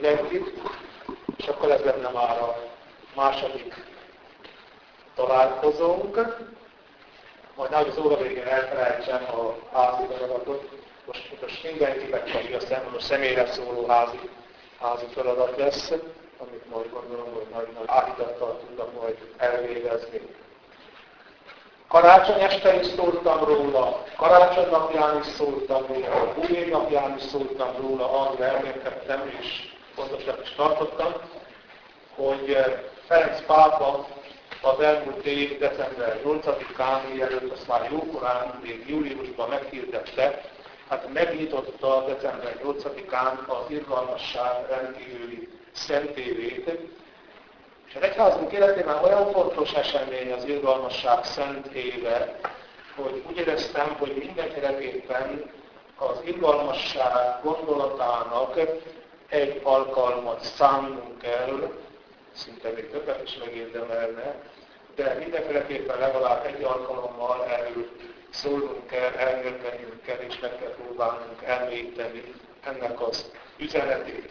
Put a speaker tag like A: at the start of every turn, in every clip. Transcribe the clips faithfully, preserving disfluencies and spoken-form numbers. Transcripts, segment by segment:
A: mindenkit, és akkor ez lenne már a második találkozónk. Majd nehogy az óra végén elfelejtsem a házi feladatot. Most, most mindenkinek pedig a személyre szóló házi, házi feladat lesz, amit majd gondolom, hogy nagy, nagy áhítattal tudnak majd elvégezni. Karácsony este is szóltam róla, karácsony napján is szóltam róla, új év napján is szóltam róla, arra elmélkedtem és fontosnak is tartottam, hogy Ferenc pápa az elmúlt év december nyolcadikán, mielőtt azt már jókorán, még júliusban meghirdette, hát megnyitotta december nyolcadikán az irgalmasság rendkívüli szentévét. És az egyházunk életében olyan fontos esemény az irgalmasság szent éve, hogy úgy éreztem, hogy mindenféleképpen az irgalmasság gondolatának egy alkalmat szánnunk kell, szinte még többet is megérdemelne, de mindenféleképpen legalább egy alkalommal erről szólnunk kell, elmélkednünk kell, és meg kell próbálnunk elmélyíteni ennek az üzenetét.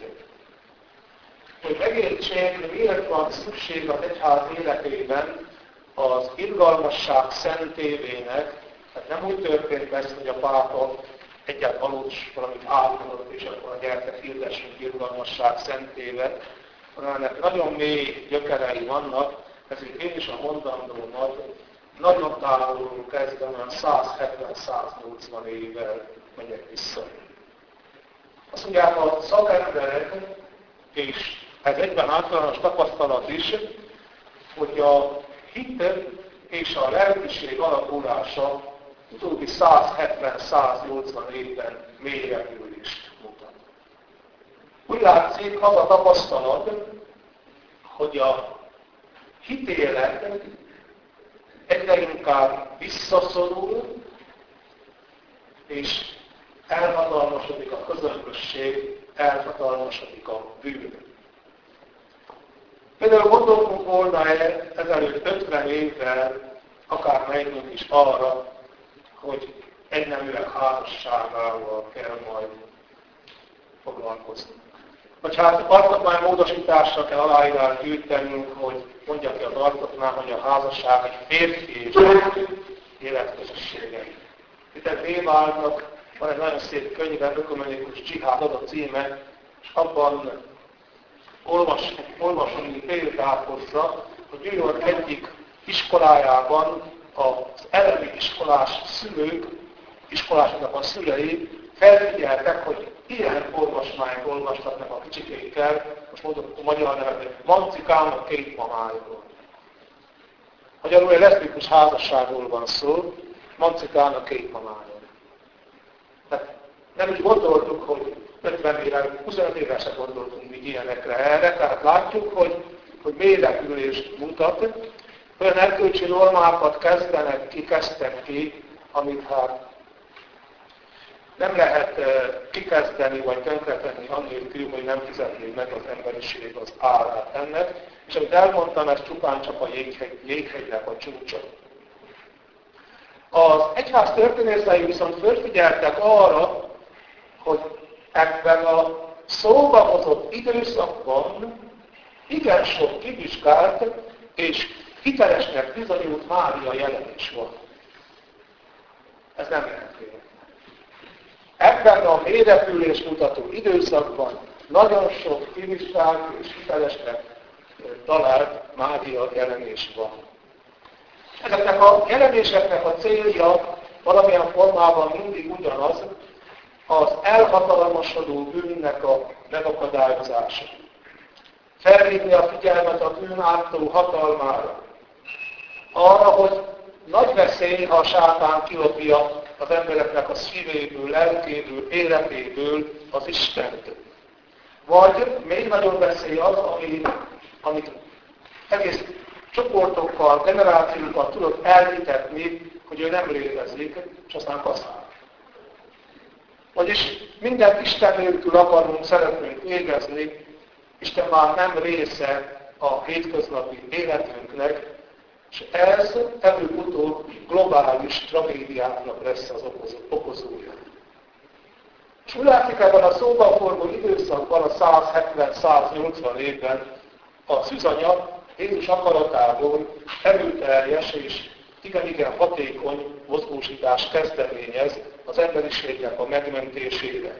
A: Hogy megértsék, miért van szükség az egyház életében az irgalmasság szentévének, tehát nem úgy történt ez, hogy a pápa egyet aludt valamit átadott, és akkor a gyertek hirdessünk irgalmasság szentévet, hanem ennek nagyon mély gyökerei vannak, ezért én is a mondandómat nagyon távolul kezdve, olyan száz hetven száz nyolcvan évvel megyek vissza. Azt mondják a szakemberek, és ez egyben általános tapasztalat is, hogy a hit és a lelkiség alakulása utóbbi száz hetven száz nyolcvan évben mélyreülést mutat. Úgy látszik, az a tapasztalat, hogy a hitélet egyre inkább visszaszorul, és elhatalmasodik a közömbösség, elhatalmasodik a bűn. Például gondoltunk volna ezelőtt ötven évvel, akár menjünk is arra, hogy egyneműek házasságával kell majd foglalkozni. Vagy hát alkotmánymódosításra kell aláírás gyűjtenünk, hogy mondja ki az alkotmány, hogy a házasság egy férfi és életközössége. Itt Béválnak van egy nagyon szép könyve, Ökumenikus Dzsihád, az a címe, és abban olvas, olvasni példát hozza, hogy New York egyik iskolájában az elemi iskolás szülők, iskolásoknak a szülei felfigyeltek, hogy ilyen olvasmányt olvastatnak a kicsikékkel, most mondok a magyar nevet, hogy Mancikának két mamájáról. Magyarul egy leszbikus házasságról van szó, Mancikának két mamájáról. Tehát nem úgy gondoltuk, hogy ötven éve, huszonöt éve se gondoltunk mi ilyenekre erre, tehát látjuk, hogy, hogy mélyrekülést mutat, olyan erkölcsi normákat kezdenek ki, kezdtek ki, amit hát nem lehet kikezdeni vagy tönkretenni annélkül, hogy nem fizetné meg az emberiség az árát ennek, és amit elmondtam, ez csupán csak a jéghegy, jéghegynek a csúcsa. Az egyház történészei viszont fölfigyeltek arra, hogy ebben a szóba hozott időszakban igen sok kivizsgált és hitelesnek bizonyult Mária jelenés van. Ez nem lehet véletlen. Ebben a mélyrepülés mutató időszakban nagyon sok kivizsgált és hitelesnek talált Mária jelenés van. Ezeknek a jelenéseknek a célja valamilyen formában mindig ugyanaz, az elhatalmasodó bűnnek a megakadályozása. Felhívni a figyelmet a bűn átoló hatalmára. Arra, hogy nagy veszély, ha a sátán kilopja az embereknek a szívéből, lelkéből, életéből az Istent. Vagy még nagyobb veszély az, ami, amit egész csoportokkal, generációkkal tudod elhitetni, hogy ő nem létezik, és aztán kaszál. Vagyis mindent Isten nélkül akarunk, szeretnénk végezni, Isten már nem része a hétköznapi életünknek, és ez előbb-utóbb globális tragédiáknak lesz az okozója. És úgy látszik, ebben a szóban forgó időszakban, a százhetven-száznyolcvan évben a szűzanya Jézus akaratából erőteljes és igen-igen hatékony mozgósítást kezdeményez az emberiségnek a megmentésére.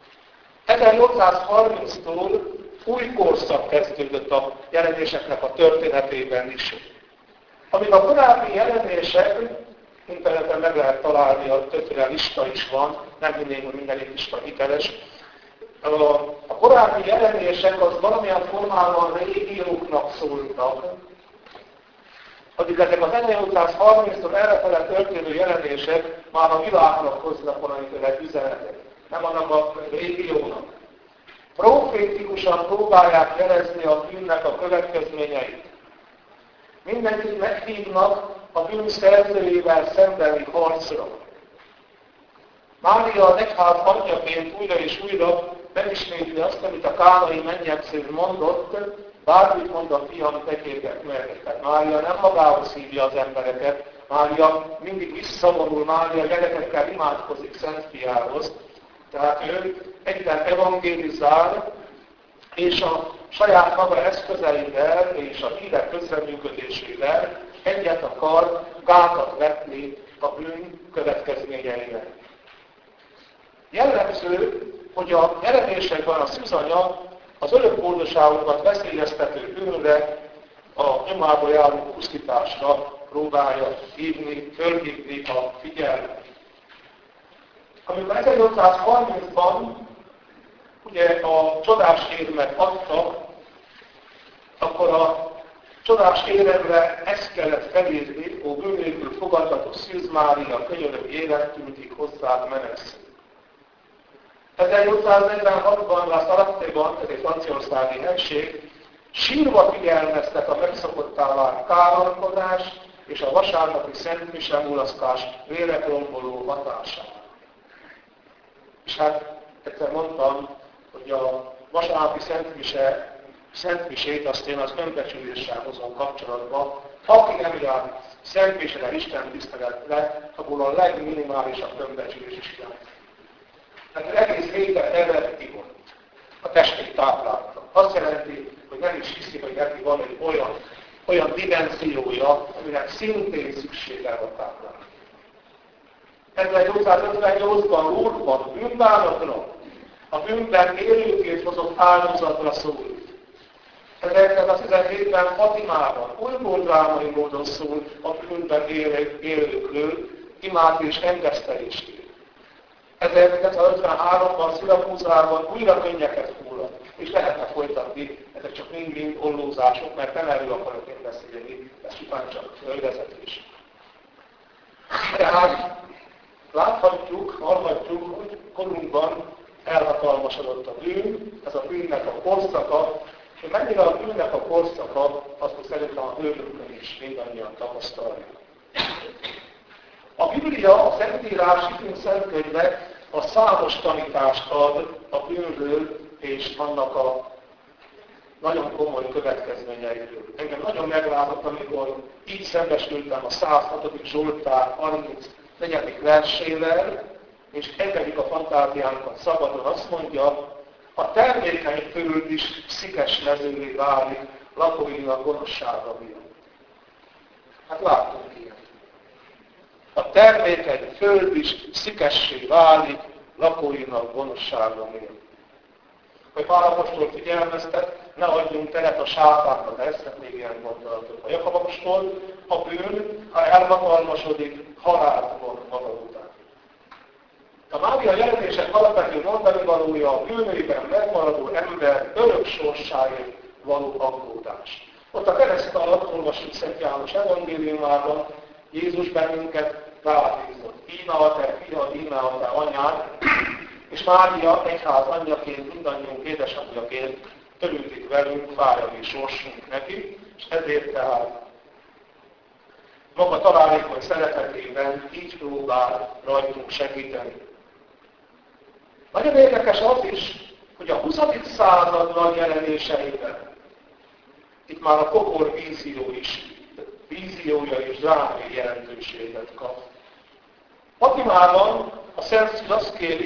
A: ezernyolcszázharminctól új korszak kezdődött a jelenéseknek a történetében is. Amíg a korábbi jelenések, interneten meg lehet találni, a többféle lista is van, nem hinném, hogy minden lista hiteles. A korábbi jelenések az valamilyen formában régióknak szóltak, addig ezek az ezernyolcszázharminctól errefele történő jelenések már a világnak hoznak valamiféle üzenetet, nem annak a régiónak. Profétikusan próbálják jelezni a bűnnek a következményeit. Mindenkit meghívnak a bűn szerzőjével szembeni harcra. Mária az egyház anyjaként újra és újra megismétli azt, amit a kánai mennyegsző mondott, bármit mond a fiam, tekérget meg. Tehát Mária nem magához hívja az embereket, Mária mindig visszavonul, Mária gyerekekkel imádkozik Szent Fiához. Tehát ő egyben evangélizál, és a saját maga eszközeivel és a hírek közreműködésével egyet akar gátat vetni a bűn következményeinek. Jellemző, hogy a jelenésekben a szűzanya az örökboldogságunkat veszélyeztető bűnre, a nyomába járó pusztításra próbálja hívni, fölhívni a figyelmet. Amikor ezernyolcszázharmincban ugye a csodás érmet adtak, akkor a csodás éremre ezt kellett felírni, ó bűn nélkül fogadható Szűz Mária, könyörög élettűntig hozzád menesz. ezernyolcszáznegyvenhatban La Salattéban, ez egy franciaországi helység, sírva figyelmeztek a megszokottá vált káromkodás és a vasárnapi Szent Mise mulasztás vélekromboló hatását. És hát egyszer mondtam, hogy a vasárnapi Szent Mise, Szent Misét azt én az önbecsüléssel hozom kapcsolatba. Aki nem jár Szent Misére, Isten tiszteletre, abból a legminimálisabb önbecsülés is jár. Tehát egész héten erre volt. A testét táplálta. Azt jelenti, hogy nem is hiszi, hogy neki van egy olyan, olyan dimenziója, aminek szintén szüksége a táplálatra. ezernyolcszázötvennyolcban Lourdesban bűnbánatra, a bűnben élőkét hozott áldozatra szólt. ezernyolcszáztizenhétben Fatimában olykor drámai módon szól a bűnben élőkről, imád és engesztelésként. ezernyolcszázötvenháromban Szirakúzában újra könnyeket hullott, és lehetne folytatni, ezek csak mind-mind ollózások, mert nem erről akarok én beszélni, ez csupán csak fölvezetés. Tehát láthatjuk, hallhatjuk, hogy korunkban elhatalmasodott a bűn, ez a bűnnek a korszaka, és mennyire a bűnnek a korszaka, azt szerintem a bőrünkön is mindannyian tapasztaljuk. A Biblia, a Szentírás, hitünk szentkönyve a számos tanítást ad a bűnről és annak a nagyon komoly következményeiről. Engem nagyon meglátott, amikor így szembesültem a százhatodik Zsoltár harmincnegyedik versével, és engedik a fantáziánkat szabadon, azt mondja, a termékeny föld is szikes mezővé válik, lakóinak gonoszsága miatt. Hát látunk ilyet. A termékeny föld is szikessé válik, lakóinak gonoszsága miatt. Hogy Pál apostol figyelmeztet, ne adjunk teret a sátának, lesznek még ilyen gondolatok. A Jakab apostol, a bűn, ha elhatalmasodik, halált von maga után. A Mária jelenések alapvető mondani valója a bűnöiben megmaradó ember örök sorsáért való aggódás. Ott a kereszt alatt olvasjuk Szent János evangéliumában, Jézus bennünket rábízott. Íme a te fiad, íme a te anyád, és Mária egyház anyjaként, mindannyiunk édesanyjaként törődik velünk, fáj a mi sorsunk neki, és ezért tehát maga találékony szeretetében így próbál rajtunk segíteni. Nagyon érdekes az is, hogy a huszadik század nagy jelenéseiben, itt már a pokol vízió is, víziója és drámai jelentőséget kap. Fatimában a Szent Szűz azt kéri,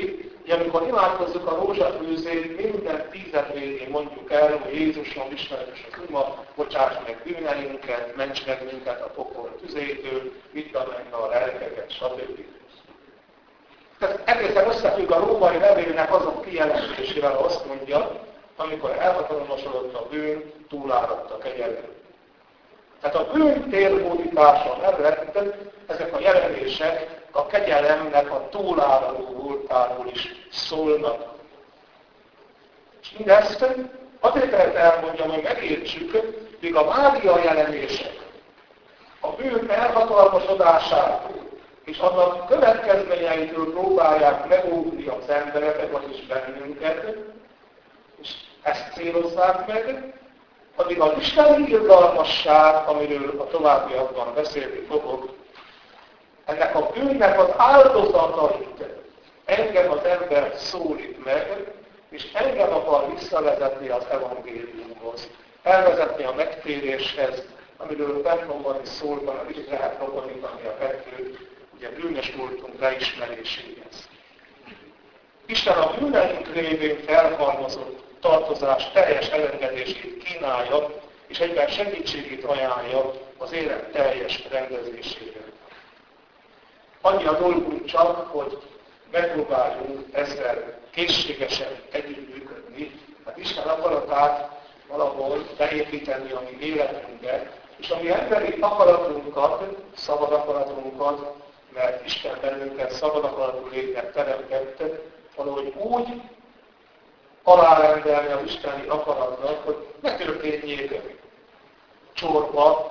A: Ugye, amikor imádkozzuk a rózsafűzét, minden tízet végén mondjuk el, hogy Jézusom, Istenes az Ima, bocsáss meg bűneinket, ments meg minket a pokol tüzétől, vidd meg a lelkeket, stb. Ez egészen összefügg a római levélnek azon kijelentésével, azt mondja, amikor elhatalmasodott a bűn, túláradt a kegyelem. Tehát a bűn térhódítása mellett ezek a jelenések a kegyelemnek a túláradó voltáról is szólnak. És mindezt azért lehet elmondjam, hogy megértsük, míg a Mária jelenések a bűn elhatalmasodásától és annak következményeitől próbálják megóvni az embereket, vagyis bennünket, és ezt célozzák meg, addig az isteni irgalmasság, amiről a továbbiakban beszélni fogok, ennek a bűnnek az áldozatait engem az ember szólít meg, és engem akar visszavezetni az evangéliumhoz, elvezetni a megtéréshez, amiről Bennomban is szólva, így lehet rokonítani a kettőt, ugye bűnös voltunk beismeréséhez. Isten a bűneink révén felhalmozott tartozás teljes elengedését kínálja, és egyben segítségét ajánlja az élet teljes rendezésére. Annyi a dolgunk csak, hogy megpróbáljunk ezzel készségesen együttműködni, hát Isten akaratát valahol beépíteni a mi életünkbe, és a mi emberi akaratunkat, szabad akaratunkat, mert Isten bennünket szabad akaratú lénynek teremtett, valahogy úgy alárendelni az isteni akaratnak, hogy ne történjék csorba.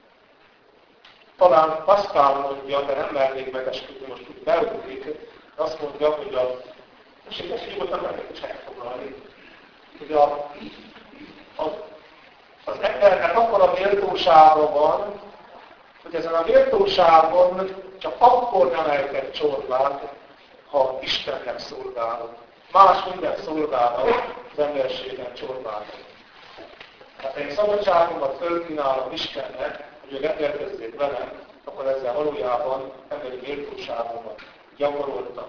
A: Talán Pascal mondja, de nem mernék megesküdni, most úgy beugrik, azt mondja, hogy a... Most én ezt nyugodtan meg is elfoglalni. Hogy a, a, az embernek akkor a méltósága van, hogy ezen a méltóságon csak akkor nem elkezd csorbát, ha Istennek szolgálunk. Más minden szolgálnak, az emberségen csorbálnak. Hát én szabadságomat fölkínálom Istennek, hogy ő rendelkezzék velem, akkor ezzel valójában emberi méltóságomat gyakoroltam.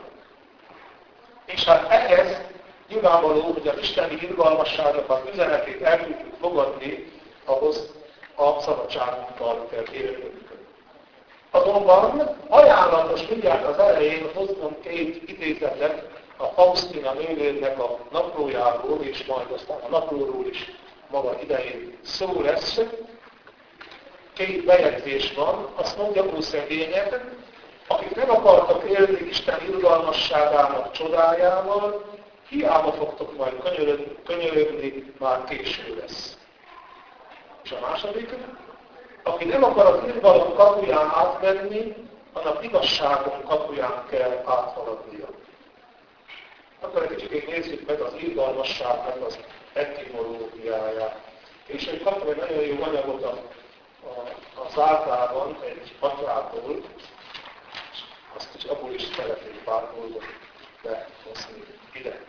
A: És hát ehhez nyilvánvaló, hogy az isteni irgalmasságnak az üzenetét el tudjuk fogadni, ahhoz a szabadságunkkal kell élnünk. Azonban ajánlatos mindjárt az elején hoznom két idézetet a Faustina nővérnek a naplójáról, és majd aztán a naplóról is maga idején szó lesz. Két bejegyzés van, azt mondja, ó szegények, akik nem akartak élni Isten irgalmasságának csodájával, hiába fogtok majd könyörögni, könyörögni, már késő lesz. És a második, aki nem akar az irgalom kapuján átmenni, annak igazságon kapuján kell áthaladnia. Akkor egy kicsit nézzük meg az irgalmasságnak az etimológiáját. És hogy kapom egy nagyon jó anyagot a, a, az általában egy atyától, azt is abból is szeretnék pár dolgot behozni ide.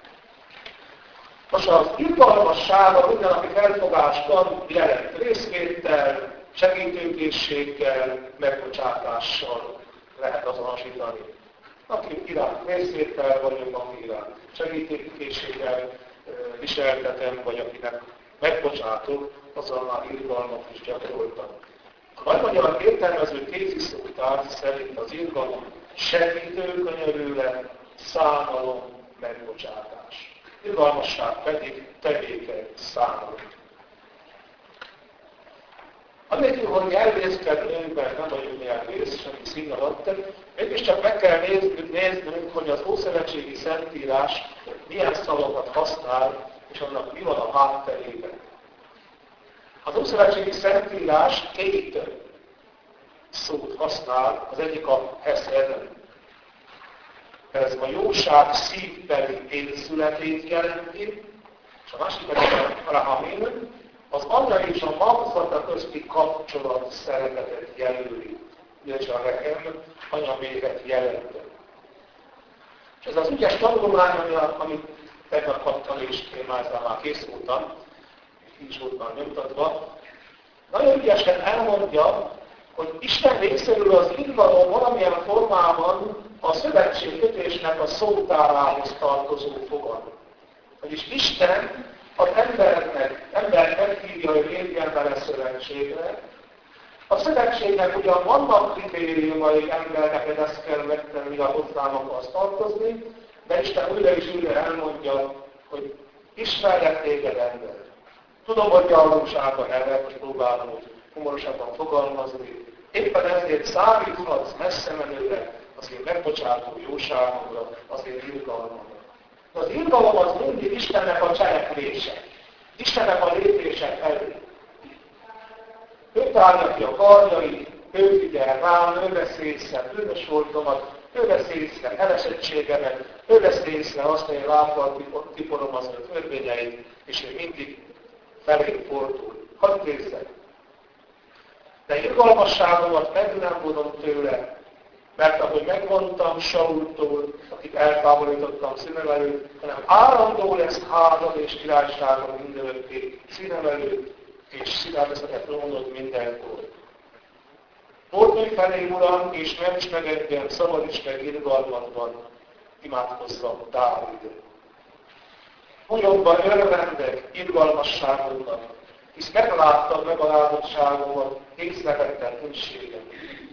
A: Most az irgalmassága mindennapi felfogásban jelent részvétel, segítőkészséggel, megbocsátással lehet azonosítani. Aki iránt részvétel vagyok, aki iránt segítőkészséggel viseltetem, vagy akinek megbocsátok, azzal már irgalmat is gyakoroltam. A nagymagyar értelmező kéziszótár szerint az irgalom segítő, könyörülő, szánalom, megbocsátás. Irgalmasság pedig tevékeny szánalom. Anélkül, hogy nyelvészkednünk, mert nem vagyunk nyelvész, semmi szín alatt, mégiscsak meg kell néznünk, néznünk, hogy az Ószövetségi Szentírás milyen szavakat használ, és annak mi van a hátterében. Az Ószövetségi Szentírás két szót használ, az egyik a heszed, ez a jóság szívbeli észületét jelenti, és a másik pedig a rahamin, az anya és a magzata közti kapcsolat szeretetet jelöli, és a rehem anyaméret jelent. És ez az ügyes tanulmány, amit tegnap kaptam, és én már ezzel már készültem, így volt már nyomtatva, nagyon ügyesen elmondja, hogy Isten részéről az irgalom valamilyen formában a szövetségkötésnek a szótárához tartozó fogalom. Vagyis Isten az embernek, embert meghívja, hogy lépjen vele szövetségre. A szövetségnek ugyan vannak kritériumai, embernek, hogy ezt kell megtenni, ha hozzám akarsz tartozni, de Isten újra és újra elmondja, hogy ismerlek téged ember. Tudom, hogy gyalogságban elvek, hogy próbálom hogy humorosabban fogalmazni. Éppen ezért számíthatsz messze menőre az én megbocsátó jóságomra, az én irgalmamra. De az irgalom az mindig Istennek a cselekvése, Istennek a lépése felé. Ő tárja ki a karjait, ő figyel rám, ő vesz észre bűnös voltomat, ő vesz észre elesettségemet, ő vesz észre azt, hogy én lábbal tiporom az ő törvényeit, és ő mindig felé fordul. Hadd nézzek! De irgalmasságomat meg nem vonom tőle, mert ahogy megmondtam Saultól, akit eltávolítottam színem előtt, hanem állandó lesz házad és királyságom mindenökké színem előtt, és szívemeszeket mondod mindenkor. Fordulj felé, Uram, és ments meg engem, szabadíts meg irgalmadban, imádkozzam Dávid. Újabban örvendek irgalmasságodnak, hisz megláttam megalázottságomat, észrevettem hűségem.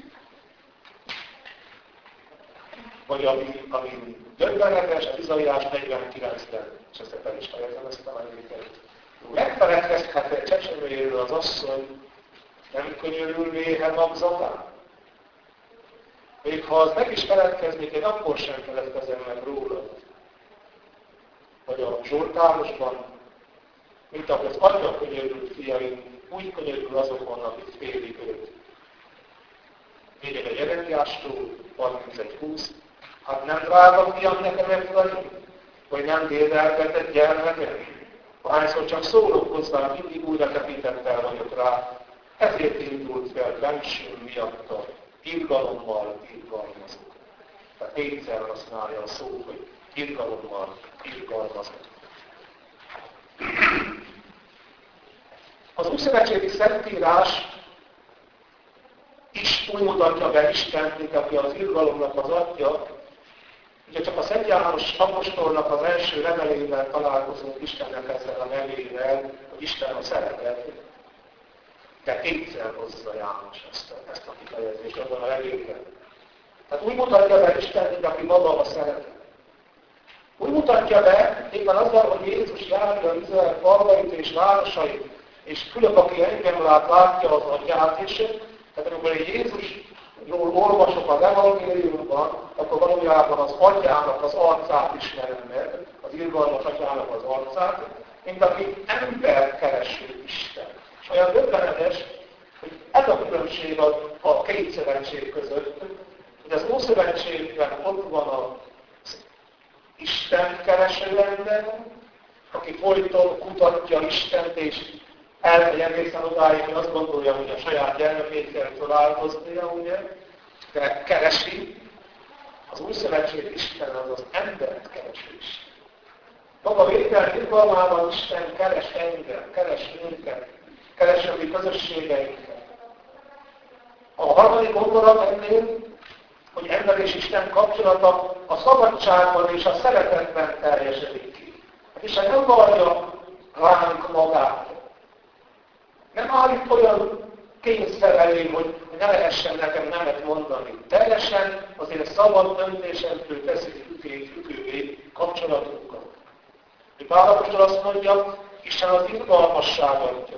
A: Vagy ami, ami döbbenetes, az Izaiás negyvenkilencben, és ezt el is fejezem ezt a emléket. Megfeledkezhet-e csecsemőjéről az asszony, nem könyörül méhe magzatán? Még ha az meg is feledkeznék, én akkor sem feledkezem meg róla. Vagy a Zsoltárosban, mint ahogy az atya könyörült fiaim, úgy könyörül azokon, akik félik őt. Még egy Jeremiástól, harmincegy húsz, hát nem drága fiam nekem Efraim, vagy nem dédelgetett gyermekem? Hányszor csak szólok hozzá, mindig újra tekintettel vagyok rá. Ezért indult fel bensőm miatta, irgalommal irgalmazok. Tehát négyszer használja a szót, hogy irgalommal irgalmazok. Az Ószövetségi Szentírás is úgy mutatja be Istent, mint aki az irgalomnak az atya. Ugye csak a Szent János apostolnak az első levelével találkozunk Istennek ezzel a nevével, hogy Isten a szeretet. De kétszer hozza János ezt a, ezt a kifejezést abban a levélben. Tehát úgy mutatja be Isten, mint aki maga a szeretet. Úgy mutatja be, éppen azzal, hogy Jézus járja Izrael falvait és városait, és fülök, aki engem lát, látja az atyát is. Tehát amikor Jézusról olvasok az evangéliumban, akkor valójában az atyának az arcát ismerem meg, az irgalmas atyának az arcát, mint aki ember kereső Isten. És olyan döbbenetes, hogy ez a különbség a, a két szövetség között, hogy az Ószövetségben ott van az Isten kereső ember, aki folyton kutatja Istent, és elmegy egészen odáig, hogy azt gondolja, hogy a saját gyermekét kell találkoznia, ugye, de keresi. Az Új Szövetség Isten az az embert kereső Isten. Maga vétel irgalmában Isten keres engem, keres minket, keres a mi közösségeinket. A harmadik gondolat ennél, hogy ember és Isten kapcsolata a szabadságban és a szeretetben teljesedik ki. Hát Isten nem vallja ránk magát. Nem állít olyan kényszer elé, hogy ne lehessen nekem nemet mondani. Teljesen azért szabad döntésentől teszi függővé kapcsolatunkat. Pál apostol azt mondja, Isten az irgalmasság adja.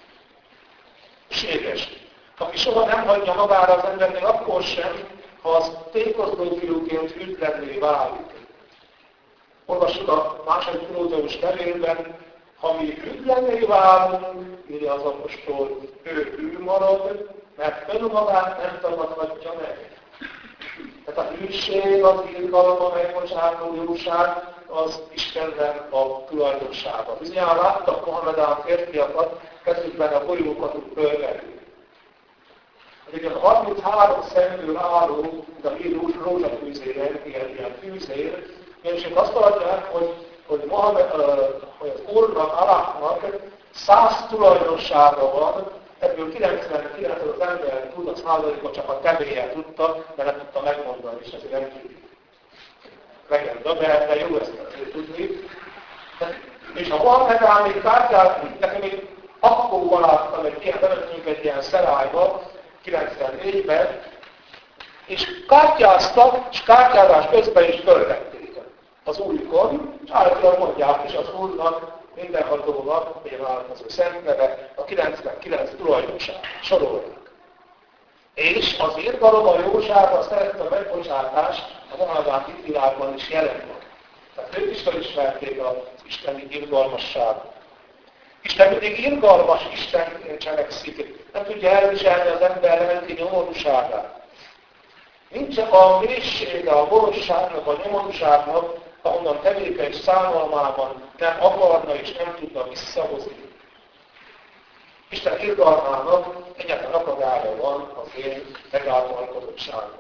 A: Séges. Aki soha nem hagyja magára az embernél, akkor sem, ha az tékozló fiúként ügylenné válik. Olvassuk a második Timóteus levélben, ha mi ügylenné válunk, írja az apostol, ő ő marad, mert önmagát nem tagadhatja meg. Tehát a hűség, az irgalom, a megbocsátó jóság, az Istennek a tulajdonsága. Bizonyára láttak mohamedán férfiakat, kezükben a golyókat úgy bővelni. Ugye a harminchárom szemből álló, de a hír rózsafűzéren, ilyen, ilyen fűzér, és azt mondják, hogy, hogy, Mohamed, uh, hogy az Úrnak, Allahnak száz tulajdonsága van, Ebből kilencvenkilenc az ember tudat százalékot csak a tevéje tudta, de nem tudta megmondani, és ezért nem tudjuk. Legenda, de, de jó ezt tudni. És ha van nekem még kártyát, nekem még akkor láttam egy ilyen, bementünk egy ilyen szerályba, kilencvennégyben, és kártyáztak, és kártyázás közben is fölvették az újkon, és általában mondják is az úrnak, mindenhatónak, ugye vállalkozó szent neve, a kilencvenkilenc tulajdonosát sorolják. És az irgalom, a jóság, a szeretet, a megbocsátást a monadák itt világban is jelen van. Tehát ők is felismerték az isteni irgalmasságot. Isten mindig irgalmas, Isten cselekszik. Nem tudja elviselni az ember lelki nyomorúságát. Nincs a mélysége a gonoszságnak, a nyomorúságnak, ahonnan tevékeny szánalmában nem akarna és nem tudna visszahozni. Isten irgalmának egyetlen akadája van az én megáltalkodottságnak.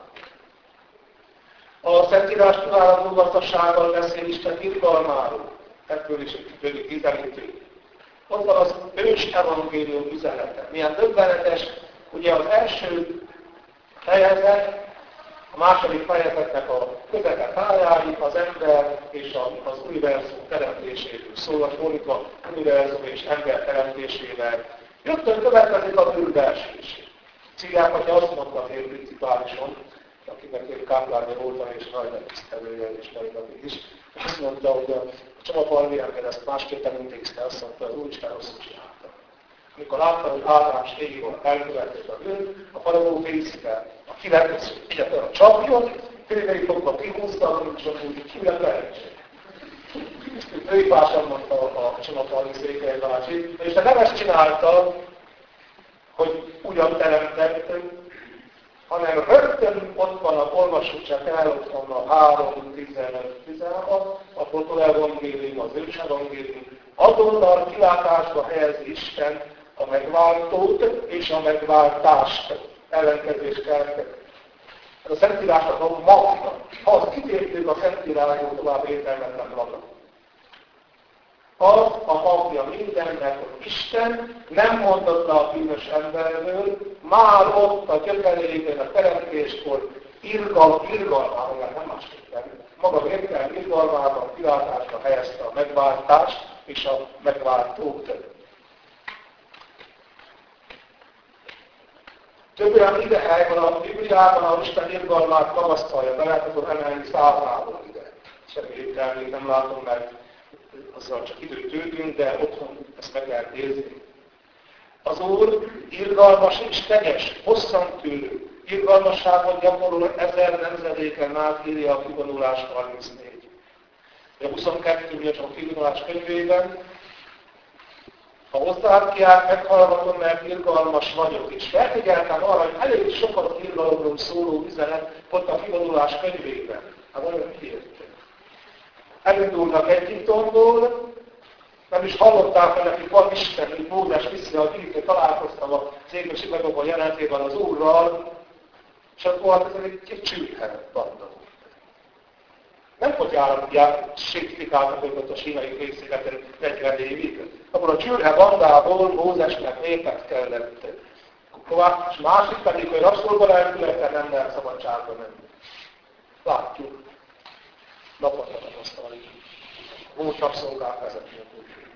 A: A Szentírás tudálatú gazdasággal beszél Isten irgalmáról. Ebből is egy ízelítő. Ott van az ős evangélium üzenete. Milyen döbbenetes, ugye az első fejezet, a második fejezetnek a közepe pályáig az ember és az univerzum teremtéséről szól, a fordítva univerzum és ember teremtésével. Rögtön következik a bűnbeesés. Cigák, hogyha azt mondta az én principálisom, akinek én káplárja voltam és nagy megtisztelője és nagy napig is, azt mondta, hogy a Csomapalvi ember ezt másképpen intézte, azt mondta, hogy Úristen rosszul csinálta. Amikor látta, hogy Ádám és Éva elkövették a bűnt, a faraó fészkel, a kivetkező egyetlen a csapjon, félvei fogva kihúzta, amit csak úgy kivet lehetsék. Ő ipásan mondta a Csomapalvi Székely bácsi, és te nem ezt csinálta, hogy ugyan teremtett, hanem rögtön ott van a olvassuk csak el, ott van a három tizenöt tizenhat, a protoevangélium, az ős evangélium, azonnal kilátásba helyezi Isten a megváltót és a megváltást, ellenkezés keltek. Ez a Szentírásnak a magja. Ha azt kitértük a Szentírásról, tovább értelmetlen maga. Az a magja mindennek, hogy Isten nem mondott le a bűnös emberről, már ott a gyökerében, a teremtéskor irgal, irgalmában, nem másképpen, maga végtelen irgalmában, kilátásra helyezte a megváltást és a megváltót. Több olyan idehely van a Bibliában, ahol Isten irgalmát magasztalja, be lehet akkor emelni százával ide. Semmi értelmét nem látom, mert azzal csak időt töltünk, de otthon ezt meg lehet nézni. Az Úr irgalmas és kegyes, hosszantűrő, irgalmasságot gyakorol ezer nemzedéken át, írja a Kivonulás harmincnégy. A huszonkettő a Kivonulás könyvében, ha hozzád kiállt, meghallgatom, mert irgalmas vagyok. És felfigyeltem arra, hogy elég sokat irgalomról szóló üzenet ott a Kivonulás könyvében. Hát olyan miért? Elindulnak Egyiptomból, nem is hallották, hogy nekik van Isten, mint Mózes vissza a vízre, találkoztam a szépen Sivatagban jelentében az Úrral, és akkor hát ez egy, egy csürhe banda volt. Nem fogyálják, sétfikáltak ott a sínai részében negyven évig. Akkor a csürhe bandából Mózesnek népet kellett kovács, és másik pedig, hogy rabszolga lelkülettel nem lehet szabadságba menni. Látjuk. Napot tapasztalni. Volt rabszolgák vezetni a kultúrát.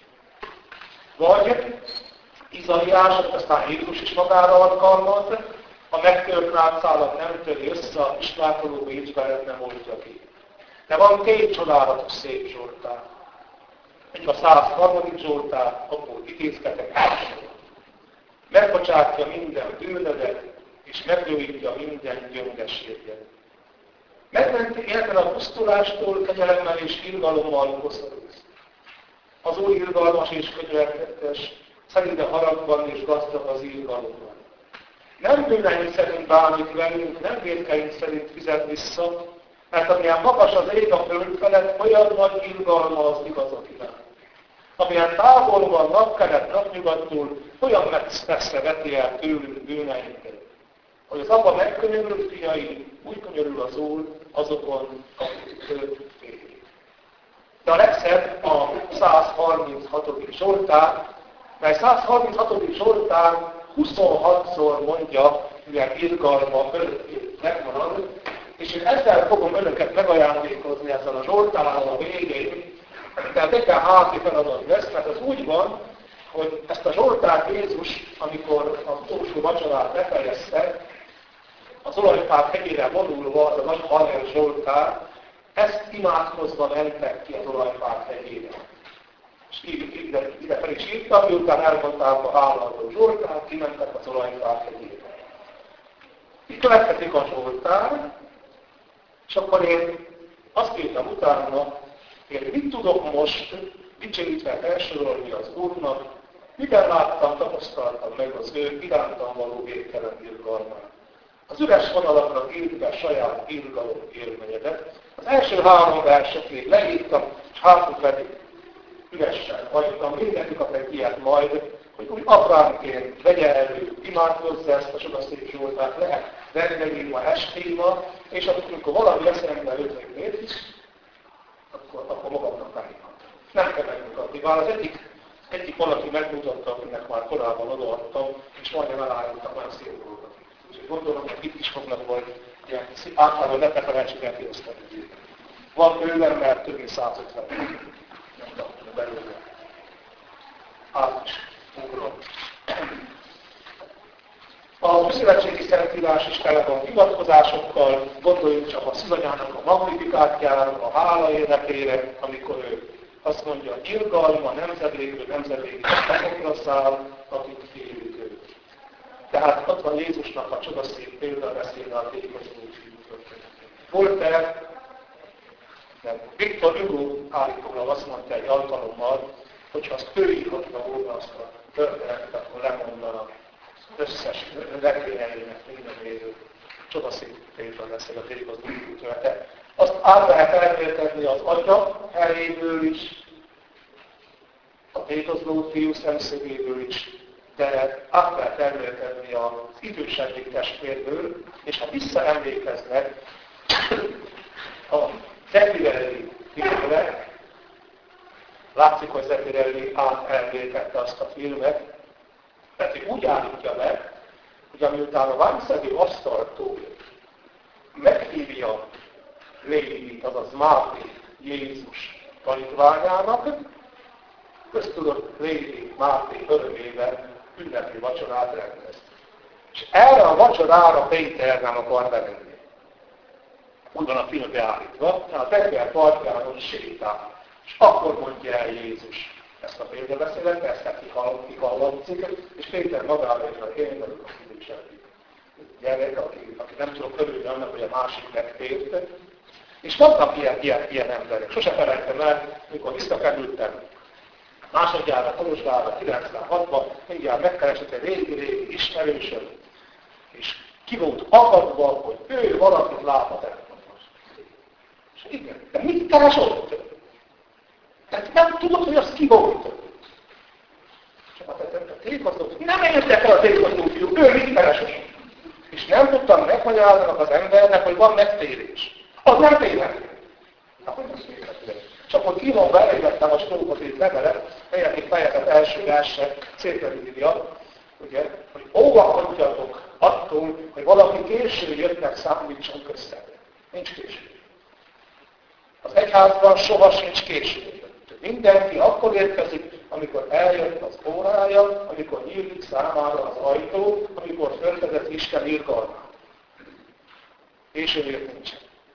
A: Vagy Izaiásot, aztán Jézus is magára alkalmaz, a megtört látszálat nem töri össze, a islákoló Bécsbelet nem oldja ki. De van két csodálatos szép Zsoltár. Egy a százharmadik Zsoltár, abból idéztetek. Megbocsátja minden bűnödet, és meggyógyítja minden gyöngességet. Megmenti érted a pusztulástól, kegyelemmel és irgalommal koszorúz. Az Úr irgalmas és könyörtetes, szerint a haragban és gazdag az irgalomban. Nem bűneink szerint bánik velünk, nem vétkeink szerint fizet vissza, mert amilyen magas az ég a föld felett, olyan nagy irgalma az igazak iránt. Amilyen távol van napkelet napnyugattól, olyan messze veti el tőlünk bűneinket. Hogy az apa megkönyörült fiai, úgy könyörül az Úr azokon, akik őt félik. De a legszebb a százharminchatodik Zsoltár, mely százharminchatodik Zsoltár huszonhatszor mondja, milyen irgalma örökké megmarad, és én ezzel fogom önöket megajándékozni ezzel a Zsoltállal a végén, tehát nekem háti feladat lesz, mert az úgy van, hogy ezt a Zsoltárt Jézus, amikor az utolsó vacsorát befejezte, az olajfák hegyére vonulva, az a nagy Hallel Zsoltár, ezt imádkozva mentek ki az olajfák hegyére. És ide, ide fel is írtam, miután elmondták a állandó Zsoltár, kimentek az olajfák hegyére. Itt következik a Zsoltár, és akkor én azt írtam utána, én mit tudok most dicsőítve felsorolni az Úrnak, miben láttam, tapasztaltam meg az ő irántam való végtelen irgalmát. Az üres vonalakra írd be saját irgalom élményedet. Az első három verset még leírtam, és hátul pedig üresen hagytam. Mindegyik egy ilyet majd, hogy úgy apránként vegye elő, imádkozza ezt a csodaszép Zsoltárt, lehet reggelima, estéma, és amikor valami eszembe jött még is, akkor, akkor magamnak megmutat. Nem kell megmutatni. Bár az egyik, egyik valaki megmutatta, akinek már korábban odaadtam, és majdnem elállítottak olyan szép dolgokat. Úgyhogy gondolom, hogy itt is fognak majd ilyen általában nepefeleltséget kiosztani. Van bőven, mert több mint százötven. Nem tudom, belőle. Át is ugrom. A Újszövetségi Szentírás is tele van hivatkozásokkal, gondoljunk csak a szűzanyának a magnifikátjára, a hála érdekére, amikor ő azt mondja, irgalma nemzedékről nemzedékre azokra száll, akik félik őt. Tehát ott van Jézusnak a csodaszép példa beszélve a tékozó fiúkról. Voltaire, nem, Victor Hugo állítólag azt mondta egy alkalommal, hogyha azt ő írhatna volna azt a történetet, akkor lemondana összes legényeinek mindenéről. Csodaszép példa lesz a tékozó fiúkról. Azt át lehet elméltetni az atya helyéből is, a tékozló fiú szemszögéből is, de át lehet elméltetni az idősebbik testvérből, és ha visszaemlékeznek a Zeffirelli filmre, látszik, hogy Zeffirelli át-elméltette azt a filmet, mert úgy állítja meg, hogy amiután a ványszegő asztaltól meghívja Lévit, azaz Máté Jézus tanítványának, köztudott Lévi Máté örömében ünnepi vacsorát rendez. És erre a vacsorára Péter nem akar bemenni. Úgy van a film beállítva, a tenger partjáról sétál. És akkor mondja el Jézus ezt a példabeszédet, ezt kihallatszik, és Péter magára is, hogy én vagyok a idősebbik gyerek, aki, aki nem tudok körülni annak, hogy a másik megtért. És vannak ilyen, ilyen, ilyen emberek. Sose felejtem el, mikor visszakerültem másodjára, Kolozsvárra, kilencvenhatban, mindjárt megkeresett egy régi-régi ismerősöm, és ki volt akadva, hogy ő valakit láthat el. És igen, de mit keres ott? Tehát nem tudod, hogy az ki volt. Csak a tékozló, nem értek el a tékozló fiú, ő mit keres? És nem tudtam megmagyarázni az embernek, hogy van megtérés. Az nem tényleg. Hát, hogy az tényleg. Csak hogy írva belégettem a Stókozét levelet, negyedik fejezet első verse, szépen írja, ugye, hogy óvakodjatok attól, hogy valaki késő jöttnek számítson össze. Nincs késő. Az egyházban soha sincs késő. Mindenki akkor érkezik, amikor eljött az órája, amikor nyílik számára az ajtó, amikor fölfedett Isten irgalmát. Késő jött nincsen.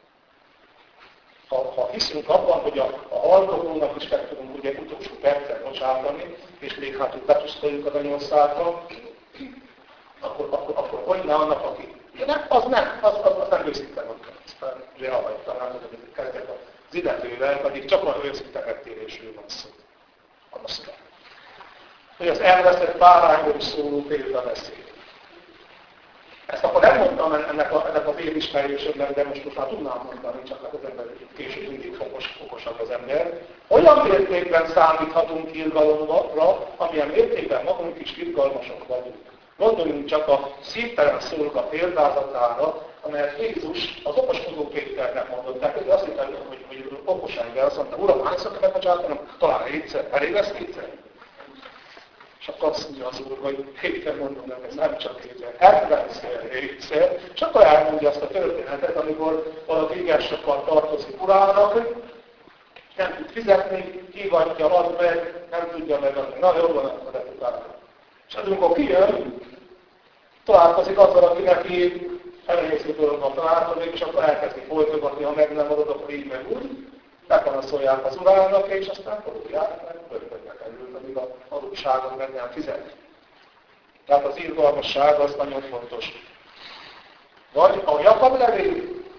A: Ha, ha hiszünk abban, hogy a, a hallgatónak is meg tudunk ugye utolsó percet bocsátani, és még hát úgy betusztoljuk az anyországba, akkor, akkor, akkor hogy annak, aki... De nem, az nem, az, az, az nem őszinte mondta. Aztán ugye elhagytam, nem tudom, hogy kezdek az illetővel, pedig csak olyan őszinte megtérésről van szó. Az kell. Hogy az elveszett bárányról szóló példa beszél. Ezt akkor nem mondtam ennek, a, ennek az én ismerősömnek, de most, most már tudnám mondani, csak az ember később mindig okos, okosabb az ember. Olyan mértékben számíthatunk irgalomra, amilyen mértékben magunk is irgalmasok vagyunk. Gondoljunk csak a szívtelen szolga példázatára, amelyet Jézus az okoskodó Péternek mondott. Tehát ő azt hittem, hogy, hogy okos ember, azt mondta, Uram, hányszor kell megbocsátanom? Talán egyszer, elég lesz egyszer. Csak azt mondja az Úr, hogy héten mondom meg, ez nem csak héten, hetvenszer, hétszer, és akkor elmondja azt a történetet, amikor valaki igazsakkal tartozik urának, nem tud fizetni, hívatja, ad meg, nem tudja megadni. Na, jó van, akkor utána. És amikor kijön, találkozik azzal, aki neki elnéző dologban találkozik, és akkor elkezdi folytogatni, ha meg nem adod, akkor így meg úgy. Bepanaszolják az urának, és aztán fogják, mert örökbe került, amíg a alulságon meg nem fizet. Tehát az irgalmasság az nagyon fontos. Vagy a Jakab levél,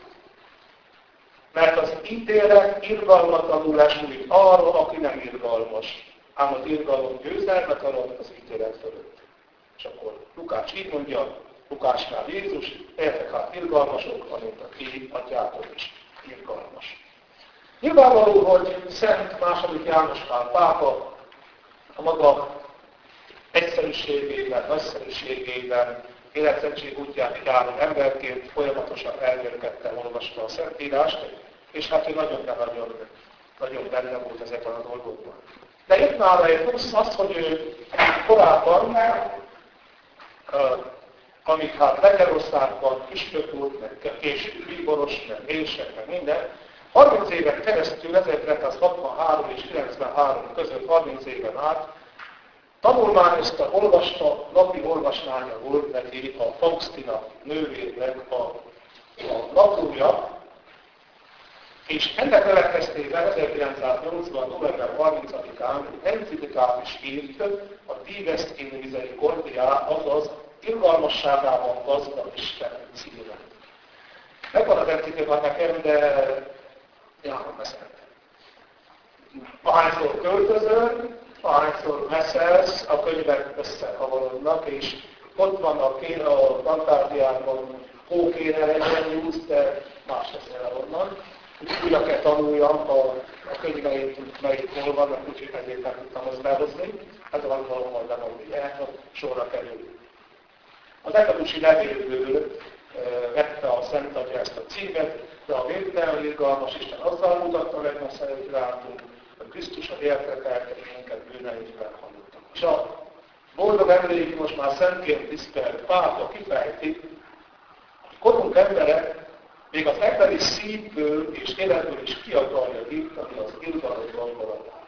A: mert az ítélet irgalmatlanul esik arról, aki nem irgalmas. Ám az irgalom győzelmet adott az ítélet fölött. És akkor Lukács így mondja, Lukácsnál Jézus, értek hát irgalmasok, amint a ti atyátok is irgalmas. Nyilvánvaló, hogy Szent második János Pál pápa a maga egyszerűségében, nagyszerűségében, életszentség útján járó emberként folyamatosan elmérkedten olvasta a Szentírást, és hát ő nagyon, nagyon, nagyon benne volt ezekben a dolgokban. De jött nála egy plusz az, hogy ő korábban, amíg hát Lengyelországban püspök volt, meg később bíboros, meg mélysek, meg minden, harminc éven keresztül, ezerkilencszázhatvanhárom és kilencvenhárom között harminc éven át tanulmányozta, olvasta, napi olvasmánya volt neki a Faustina nővérnek a, a naplója, és ennek következtében ezerkilencszáznyolcvan. november harmincadikán enciklikát is írt a Dives in Misericordia, azaz irgalmasságában gazdag Isten címen. Megvan az enciklikát nekem, de járom veszem. Ahányszor költözöl, ahányszor veszelsz, a könyvek összehavarodnak, és ott van a, a Tantárdiában, hó kéne legyen, Júz, de más leszel onnan. Újra kell tanuljam a, a könyveit, melyik hol vannak, úgyhogy ezért nem tudtam azt behozni. Ez van valahol bemondni, el, sorra kerül. Az Egedusi levélből e, vette a Szent Atya ezt a címet, de a végtelen irgalmas Isten azzal mutatta meg a szeretet látunk, hogy Krisztus a értekelt, és minket bűneinkben hallottak. És a boldog emlék most már szentként tisztelt pápa kifejti, hogy korunk emberek még az emberi szívből és életből is ki akarja írtani az irgalom gondolatát.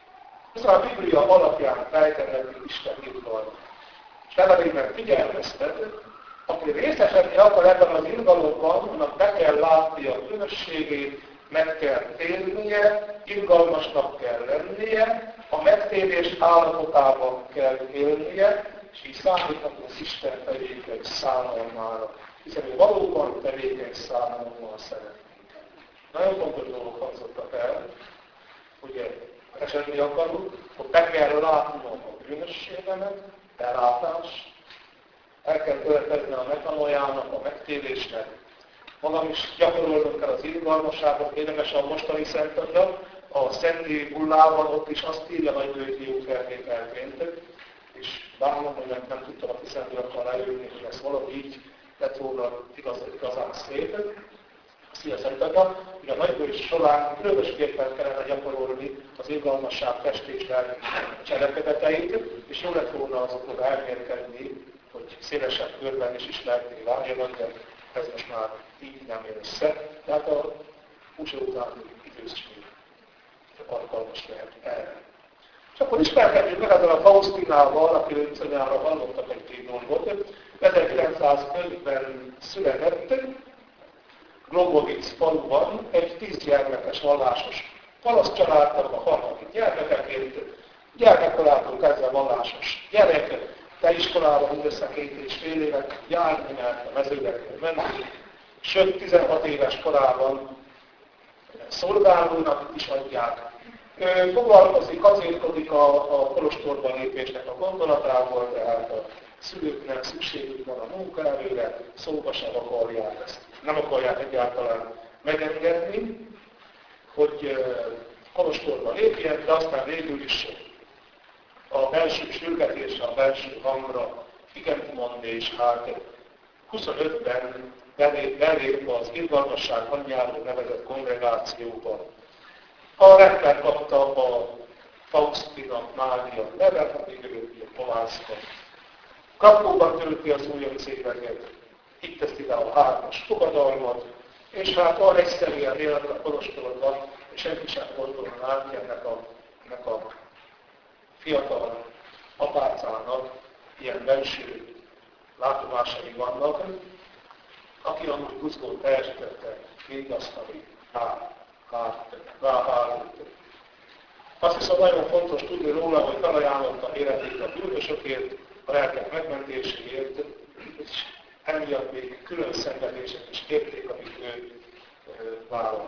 A: Ez a Biblia alapján fejtenek Isten irgalmat. És levelében figyelmeztet, aki részesedni akar ebben az irgalomban, annak be kell látni a bűnösségét, meg kell térnie, irgalmasnak kell lennie, a megtérés állapotában kell élnie, és így számíthatunk az Isten tevékeny szánalmára. Hiszen ő valóban tevékeny szánalommal szeret minket. Nagyon fontos dolgok hangzottak el, ugye esetni akarunk, hogy be kell látnom a bűnösségemet, belátás, el kell következni a metanoljának, a megtérésnek. Magam is gyakorolnom kell az irgalmasságot, érdemes a mostani Szent Atya, a Szenti Bullában ott is azt írja nagy bőti feltételként, és bánom, hogy nem, nem tudtam a tisztendőakkal leülni, hogy ez valahogy így lett volna igaz, igazán szép. Szia Szent Atya, hogy a nagybőti során különösképpen kellene gyakorolni az irgalmasság test és lelki cselekedeteit, és jó lett volna azokról elmérkedni, hogy szélesebb körben is ismerté váljanak, de ez most már így nem ér össze. Tehát a húsó utáni időszak alkalmas lehet erre. És akkor ismerkedjük meg ezzel a Faustinával, akiről bizonyára hallottak egy-két dolgot. ezerkilencszázötben született Globovic faluban egy tíz gyermekes vallásos palasz családnak a harmadik gyermekeként, gyermekkorától kezdve vallásos gyerek, de iskolában mindössze két és fél évet járni, mert a mezőre menni, sőt tizenhat éves korában szolgálónak is adják. Ő foglalkozik, azérkodik a, a kolostorban lépésnek a gondolatával, tehát a szülőknek szükségük van a munkaerőre, szóba sem akarják ezt. Nem akarják egyáltalán megengedni, hogy kolostorba lépjen, de aztán végül is a belső sürgetésre, a belső hangra igent mond, és hát huszonötben belépve az irgalmasság anyjáról nevezett kongregációba. A rektor kapta a Faustina Mária nevet, amíg ő tovább házban. Krakóban tölti az újabb éveket. Itt teszi le a hármas fogadalmat, és hát arra egyszerűen élt a kolostorban, és senki sem gondolna át ennek a, ennek a fiatal apácának ilyen belső látomásai vannak, aki amúgy buzgón teljesítette mindazt, ami ráhálult. Azt hiszem nagyon fontos tudni róla, hogy felajánlotta életét a bűnösökért, a lelkek megmentéséért, és emiatt még külön szenvedések is kérték, amit ő vállalt.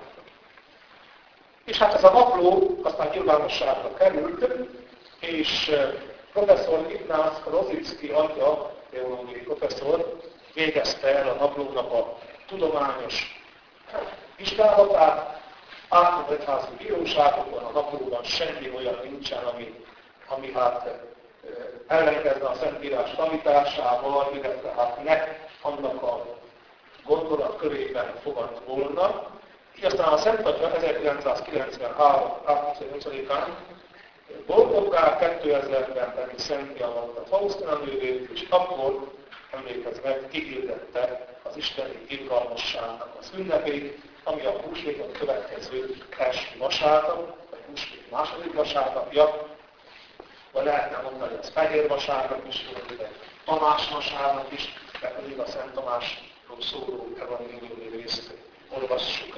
A: És hát ez a napló aztán nyilvánosságra került, és professzor Ignác Rosicki atya, teológiai professzor, végezte el a naplónak a tudományos vizsgálatát. Átment egyházi bíróságokon, a naplóban semmi olyan nincsen, ami, ami hát ellenkezne a Szentírás tanításával, illetve hát ne annak a gondolat körében fogad volna. Így aztán a Szent Atya ezerkilencszázkilencvenhárom április nyolcadikán boldoggá, kétezerben pedig szenté avatta Faustina nővét, és akkor emlékezve kihirdette az isteni irgalmasságnak az ünnepét, ami a húsvétot következő első vasárnap, vagy húsvét második vasárnapja, vagy lehetne mondani, hogy ez fehér vasárnap is volt, de Tamás vasárnap is, de pedig a Szent Tamásról szóló evangéliumi részt olvassuk.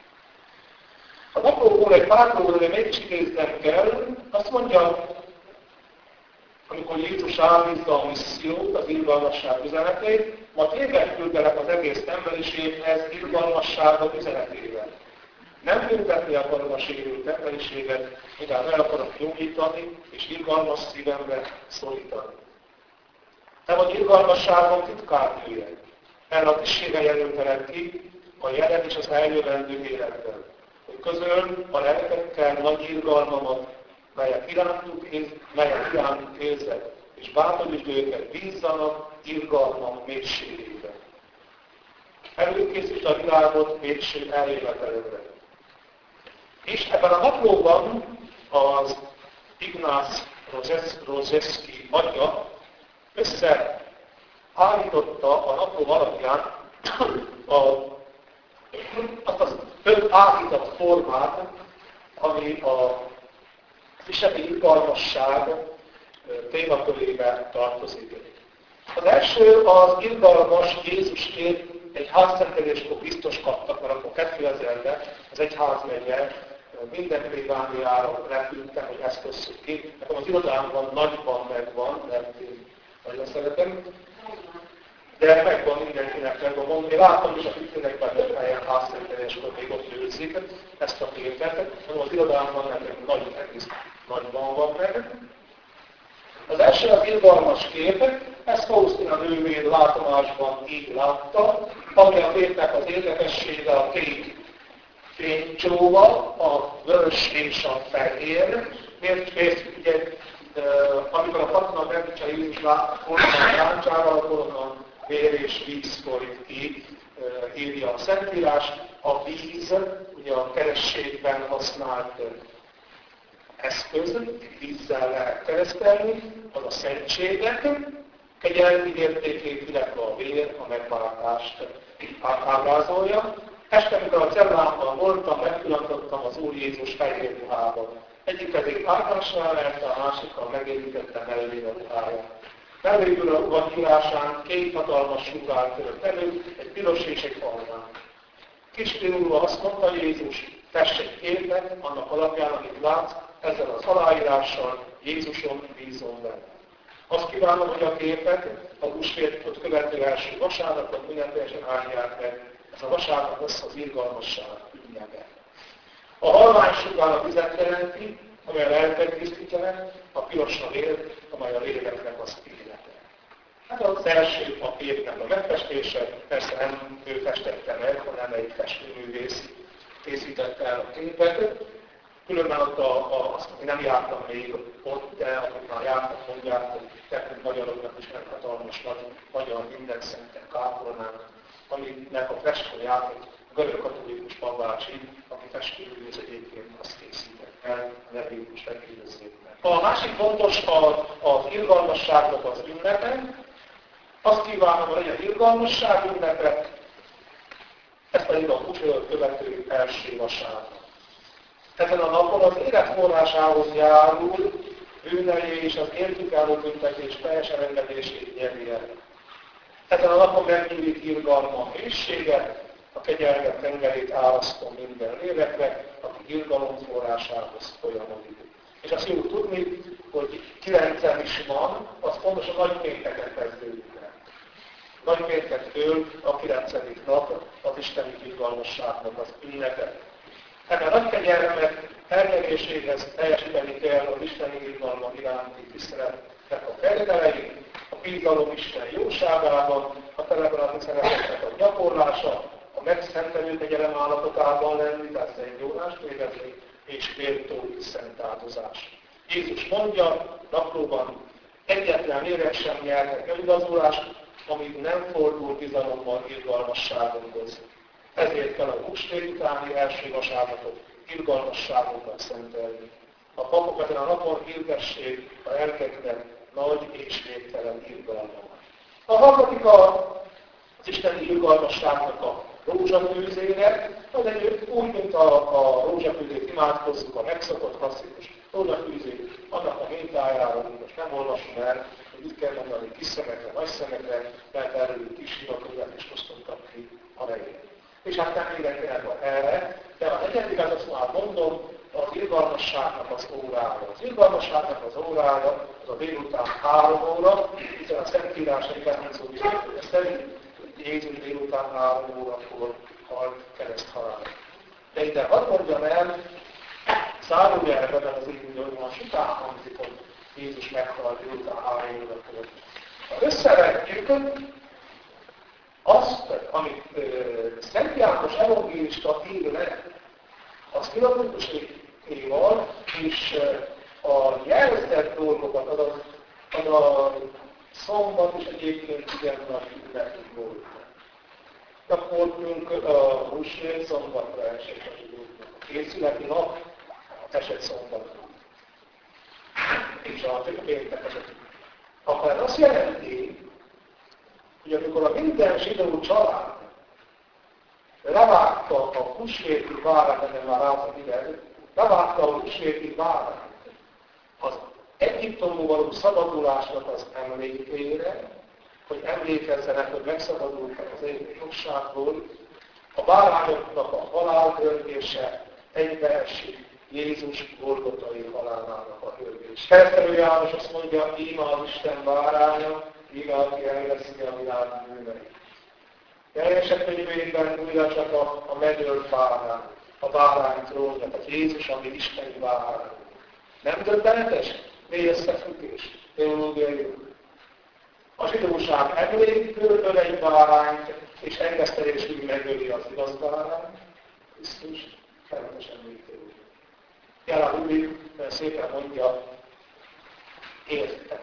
A: A naplóból egy párról, de mégis idéznem kell, azt mondja, amikor Jézus állízza a missziót, az irgalmasság üzenetét, ma téged küldelek az egész emberiséghez irgalmasságot üzenetével. Nem büntetni akarom a sérült emberiséget, mivel el akarok gyógyítani, és irgalmas szívembe szólítani. Te vagy irgalmasságom titkárnője. Erre a tisztsége jelöltelek ki a jelen és az eljövendő életben, hogy közöl a lelkekkel nagy irgalmamat, melyek irántuk, melyek irántuk érzek, és bátorítsd őket, bízzanak irgalmam mélységében. Előkészítsd a világot végső eljövetelemre. És ebben a naplóban az Ignác Rosicki atya összeállította a napló alapján a, azt az öt állított formát, ami a isteni irgalmasság témakörébe tartozik. Az első az irgalmas Jézusért egy házszenteléskor biztos kaptak, mert akkor kétezerben az egyházmegye minden plébániára repültem, hogy ezt osszuk ki. Nekem az irodámban nagyban megvan, mert én nagyon szeretem, de megvan mindenkinek megvan. Én láttam is a Fittinekben több helyen házszenteléskor még ott őrzik ezt a képet. Az irodámban nekem nagy egész nagyban van meg. Az első az irgalmas kép, ezt Faustina nővér látomásban így látta, ami a képnek az érdekessége a két fénycsóva, a vörös és a fehér. Miért, miért ugye, amikor a Fatima megnyitja Jézus forrán a láncsára, akkor a vér és víz folyt ki, írja a Szentírás. A víz, ugye a kerességben használt eszköz, vízzel lehet keresztelni, az a szentségek, kegyelmi értékét, illetve a vér, a megváltást ábrázolja. Este, amikor a cellámban voltam, megpillantottam az Úr Jézus fehér ruhában. Egyik pedig árkásnál lerte, a másikkal megérítettem mellé a ruháját. Melléből a vagyulásán két hatalmas sugár tört elő, egy piros és egy barna. Kispirulva azt mondta Jézus, tess egy képet, annak alapján, amit látsz, ezzel az aláírással Jézuson bízom benne. Azt kívánom, hogy a képet a húsvétot követő első vasárnapot ünnepélyesen állják meg. Ez a vasárnap lesz az irgalmasság ünnepe. A halványsugár a vizet jelenti, amely a lelket tisztítanak, a piros a vér, amely a léleknek az élete. Hát az első a képnek a megfestése, persze nem ő festette meg, hanem egy festőművész készítette el a képet. Különben ott a, a, azt, hogy nem jártam még ott, de akik már jártak, mondják, hogy nekünk magyaroknak is meghatalmas nagy magyar minden szenten kápolnánk, aminek a festőját görög katolikus Pavlácsi, aki festőművész egyébként azt készített el, a nevétus megkérdezzék meg. A másik fontos az irgalmasságnak az ünnepe. Azt kívánom, hogy legyen irgalmasság ünnepe, ez pedig a húsvétot követő első vasárnap. Ezen a napon az élet forrásához járul, bűnei és az értük álló büntetés teljes elengedését nyeri el. Ezen a napon megnyílik irgalma a mélységet, a kegyelmet tengerét árasztom minden léleknek, aki irgalom forrásához folyamodik. És azt jó tudni, hogy kilencen is van, az pontosan nagy pénteken kezdődik el. Nagy péntektől a kilencedik nap az isteni irgalmasságnak az ünnepe. Ennek a nagy kegyelmet elnyeréséhez teljesíteni kell az isteni irgalma iránti tiszteletnek a fejledeleit, a bízalom Isten jóságában, a telefonáti szeretetnek a gyakorlása, a megszentelő kegyelem állapotában lenni, tehát szentgyónást végezni, és méltó szent áldozás. Jézus mondja naplóban, egyetlen lélek sem nyerhet eligazolás, amíg nem fordul bizalommal irgalmasságunkhoz. Ezért kell a húsvét utáni első vasárnapot irgalmasságunknak szentelni. A papok ezen a napon hirdessék a lelkeknek nagy és végtelen irgalmat. A harmadik az isteni irgalmasságnak a rózsafőzének, az egy úgy, mint a, a rózsafőzét imádkozzuk, a megszokott klasszikus rózsafőzét, annak a mintájára, amit most nem olvasom el, hogy itt kell mondani kis szemekre, nagy szemekre, mert erről kis hivatóját is osztottak ki a végén. És hát nem mindenki van erre, de a negyedik, az azt már mondom, az irgalmasságnak az órája. Az irgalmasságnak az órája, az a délután három óra, hiszen a Szentírás egy bármilyen bizonyítja szerint, hogy Jézus délután három órakor halt kereszthalál. De ide hadd mondjam el, zárójelben az évügyőben után hangzik, hogy Jézus meghalt délután három órakor. Ha összevetjük, azt, amit uh, Szent János evangélista ír le, az filozófuskéval, és uh, a jelzett dolgokat, az a, az a szombat is egyébként igen nagy ünnepünk volt. Gyakorlunk a húsvét szombatra esett a zsidóknak. A készületi nap esett szombatra. És a több péntek esett. Akkor ez azt jelenti, hogy amikor a minden zsidó család levágta a húsvéti bárányt, nem már át a ide, levágta a húsvéti bárányt az Egyiptomból való szabadulásnak az emlékére, hogy emlékezzenek, hogy megszabadultak az egyik fogságból, a bárányoknak a halálgörgése egybeesik Jézus Golgotai halálának a hörgés. Keresztelő János azt mondja, íme az Isten báránya, íme, aki elveszi a világ bűneit. Jelenések könyvében újra csak a, a megölt bárány, a bárány trónja, tehát Jézus, ami isteni bárány. Nem döbbenetes? Mély összefüggés, teológiai. A zsidóság emlékből öl egy bárányt, és engesztelésül megöli az igaz bárányt. Krisztus természetesen emlékből. Jelen úgy szépen mondja, érte.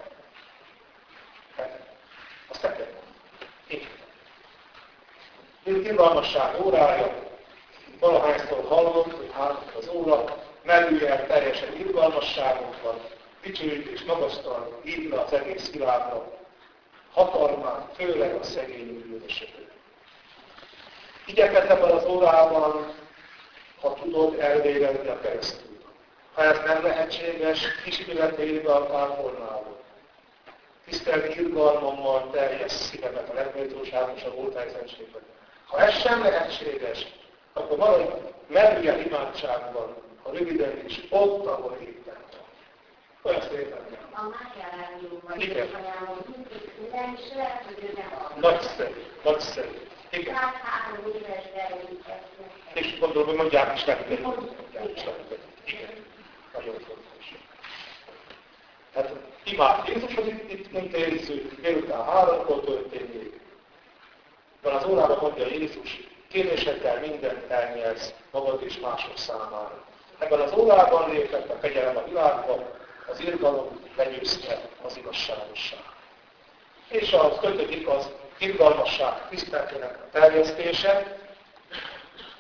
A: Azt tettem. Érte. Mint irgalmasság órája, valahányszor hallott, hogy hátok az óra, merülj el teljesen irgalmasságunkban, dicsőjük és magasztalni így le az egész világra, hatalmán, főleg a szegény bűnösökön. Igyekezz ebben az órában, ha tudod, elvégezni a keresztül. Ha ez nem lehetséges, kisületébe a kápolnából. Tisztelt irgalmammal teljes szívemet a legméltóságosabb oltályszentségben. Ha ez sem lehetséges, akkor valahogy merülj el imádságban, a röviden is, ott, ahol éppen van. Olyan szépen nem.
B: A Mátyárádióban
A: is
B: ajánlom, minden is lehet, hogy ő nem akar.
A: Nagyszerű, nagyszerű. Igen.
B: Három éves beülített.
A: És gondolom, hogy mondják is nektek. Igen. Nagyon fontos. Hát imád Jézus, hogy itt, itt mint érző, délután háromkor történik. Van az órában mondja Jézus, kérésekkel mindent elnyersz magad és mások számára. Ebben az órában lépett a kegyelem a világba, az irgalom legyőzte az igazságosság. És az ötödik az irgalmasság tiszteletének a terjesztése.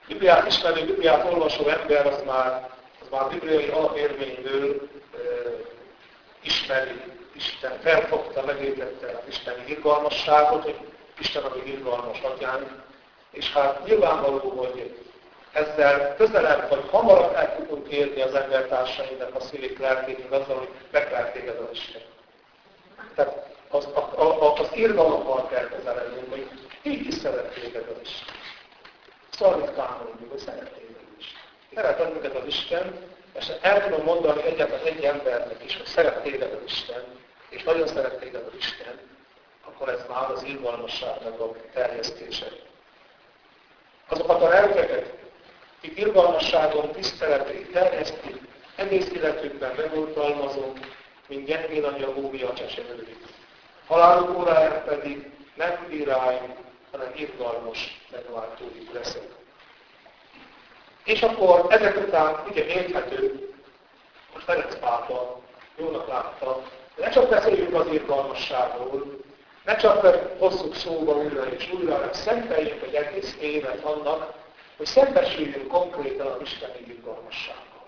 A: Bibliát ismerő, Bibliát olvasó ember az már, az már bibliai alapérvényből e, ismeri Isten, felfogta, megértette az isteni irgalmasságot, hogy Isten a mi irgalmas atyánk, és hát nyilvánvaló, hogy ezzel közelebb vagy hamarabb el tudunk érni az embertársainknak a szívék lelkének azzal, hogy meglát téged az Isten. Tehát az, a, a, az irgalommal kell közelednünk, hogy így is szeret téged az Isten. Szóval mit kámoljuk, hogy szeret téged az Isten. Szeret minket az Isten, és el tudom mondani egyetlen egy embernek is, hogy szeret téged az Isten, és nagyon szeret téged az Isten, akkor ez már az irgalmasságnak a terjesztése. Azokat a lelkeket, akik irgalmasságon, tiszteletét terjesztik, egész életükben megoltalmazunk, mint gyengén anyja góvia csecsemődik. Haláluk óráján pedig nem bíráljuk, hanem irgalmas megváltódik leszek. És akkor ezek után ugye érthető, hogy Ferenc pápa jónak látta, ne csak beszéljünk az irgalmasságról, ne csak hozzuk szóba újra és újra, hanem szenteljünk egy egész évet annak, hogy szembesüljünk konkrétan az isteni irgalmassággal.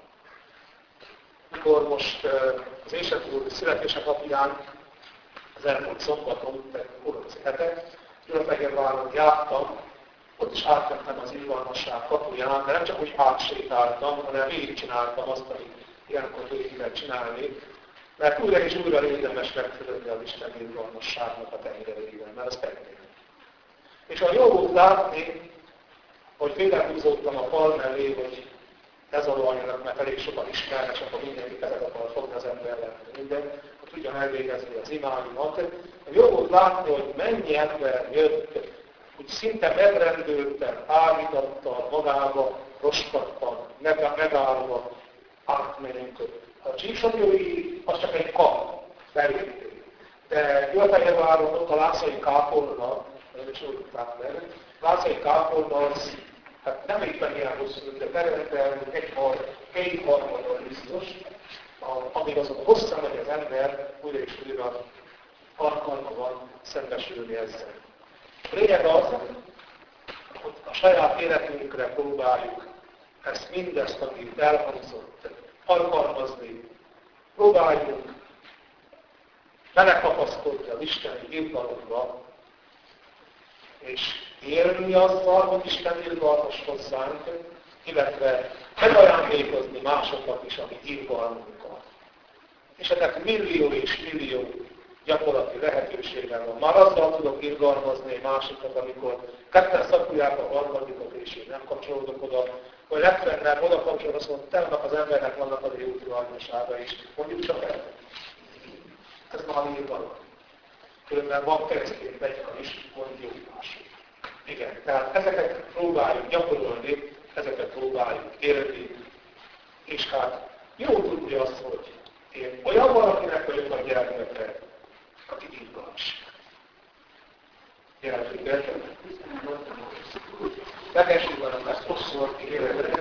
A: Mikor most az Éset úr születése napján, az elmúlt szombaton, tehát koronci hete, Gyulafehérváron jártam, ott is átmentem az irgalmasság kapuján, de nem csak úgy átsétáltam, hanem végigcsináltam azt, amit ilyenkor végig kell csinálni, mert újra és újra érdemes megfülödni az Isten irgalmasságnak a tengereivel, mert az tengeri. És a jó volt látni, hogy félrehúzódtam a fal mellé, hogy ez a rohanjanak, mert elég sokan ismernek, és akkor mindenki kezet akar fogni az emberrel, minden, hogy tudjam elvégezni az imáimat. Jó volt látni, hogy mennyi ember jött, hogy szinte megrendülten, állítattal, magába, roskattan, megállva átmenünk. A csíksomjói az csak egy kap belépő. De Gyulafehérváron ott a Lászlói kápolna, nem is úgy meg, Lászlói kápolna az, hát nem éppen ilyen hosszú, de területen egy har, két harmadon biztos, amíg azon hosszan megy az ember, újra és újra alkalma van szembesülni ezzel. A lényeg az, hogy a saját életünkre próbáljuk ezt mindezt, amit elhangzott, alkalmazni, próbáljunk belekapaszkodni az isteni irgalomba, és élni azzal, hogy Isten irgalmas hozzánk, illetve megajándékozni másokat is, ami irgalmunkat. És ennek millió és millió gyakorlati lehetőségem van. Már azzal tudok irgalmazni másikat, amikor ketten szakulják a harmadikot, és én nem kapcsolódok oda, vagy legfennebb oda kapcsolódok, azt mondom, tegnap az embernek vannak az jó irgalmasága is. Mondjuk csak el. Ez már irgalom. Különben van keresztény begyka is, mondjuk mások. Igen, tehát ezeket próbáljuk gyakorolni, ezeket próbáljuk élni, és hát jó tudni azt, hogy én olyan valakinek vagyok a gyermeke, aki irgalmas. Gyermekek, bekesünk van, ezt sokszor életre.